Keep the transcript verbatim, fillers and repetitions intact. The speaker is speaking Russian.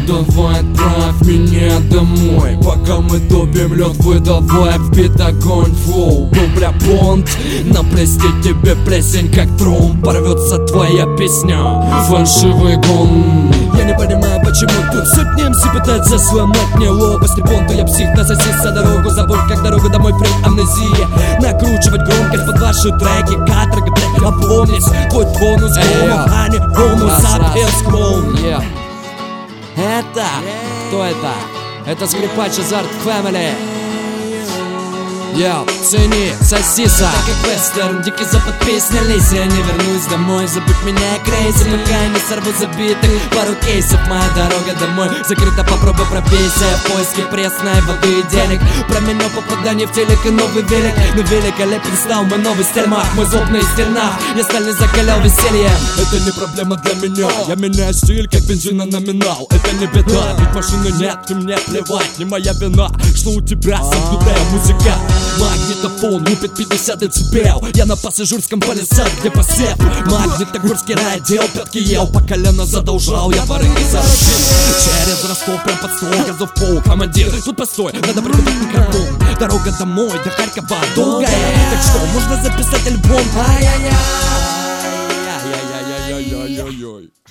давай отправь меня домой. Пока мы топим лед, выдавай в бит огонь флоу. Дубля понт, наплести тебе плесень как тром. Порвется твоя песня, фальшивый гон. Я не понимаю, почему тут сотни эм си пытаются сломать мне лоб. Если понту я псих, на соседа дорогу забор, как дорогу домой при амнезии. Накручивать громкость под ваши треки, каторга, блядь, напомнить твой тонус, грома, а не homo sapiens clone. Это, кто это? Это скрипач из Art Family. Йоу, цени, сосиса. Так как вестерн, дикий запад, песня Лейси. Я не вернусь домой, забудь меня крейси. Пока не сорву забитых пару кейсов. Моя дорога домой закрыта, попробуй пробейся. Поиски пресной воды и денег. Про меня попадание в телек и новый велик. Но великолепен стал мой новый стельмах. Мой зуб на стенах, я стально закалял весельем. Это не проблема для меня, я меняю стиль, как бензин на номинал. Это не беда, ведь машины нет, и мне плевать. Не моя вина, что у тебя замкнутая музыка. Магнитофон лупит пятьдесят децибел. Я на пассажирском полисах, где посев. Магнитогорский райотдел, пятки ел, по колено задолжал. Я барыги заручил через Ростов, прям под стол. Газов пол, командир, тут постой, надо прикупить микрофон. Дорога домой, до Харькова долгая. Так что, можно записать альбом? Ай-яй-яй, ай-яй-яй-яй-яй-яй-яй.